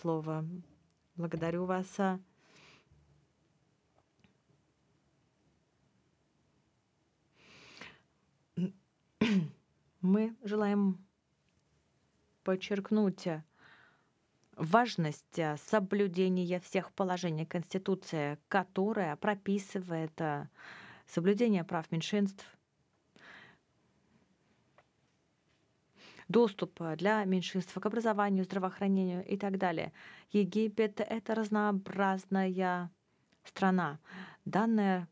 слово. Благодарю вас. Мы желаем подчеркнуть важность соблюдения всех положений Конституции, которая прописывает соблюдение прав меньшинств, доступ для меньшинств к образованию, здравоохранению и так далее. Египет — это разнообразная страна. Данное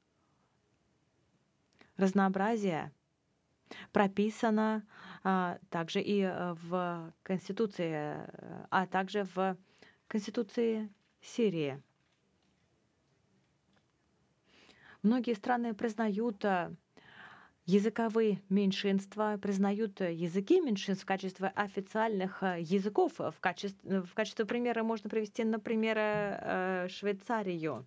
разнообразие прописано также и в Конституции, а также в Конституции Сирии. Многие страны признают языковые меньшинства, признают языки меньшинств в качестве официальных языков. В качестве примера можно привести, например, Швейцарию.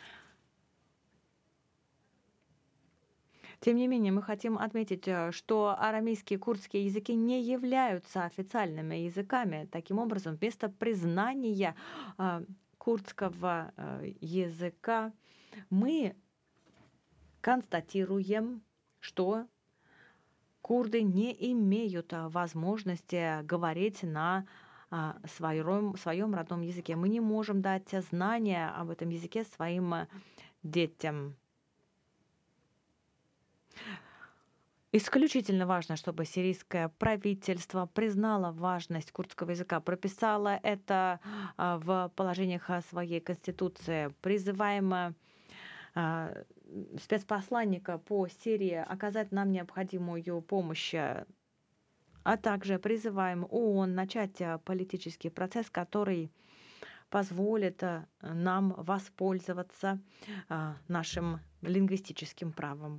Тем не менее, мы хотим отметить, что арамейские и курдские языки не являются официальными языками. Таким образом, вместо признания курдского языка мы констатируем, что курды не имеют возможности говорить на своем родном языке. Мы не можем дать знания об этом языке своим детям. Исключительно важно, чтобы сирийское правительство признало важность курдского языка, прописало это в положениях своей конституции. Призываем спецпосланника по Сирии оказать нам необходимую помощь, а также призываем ООН начать политический процесс, который позволит нам воспользоваться нашим лингвистическим правом.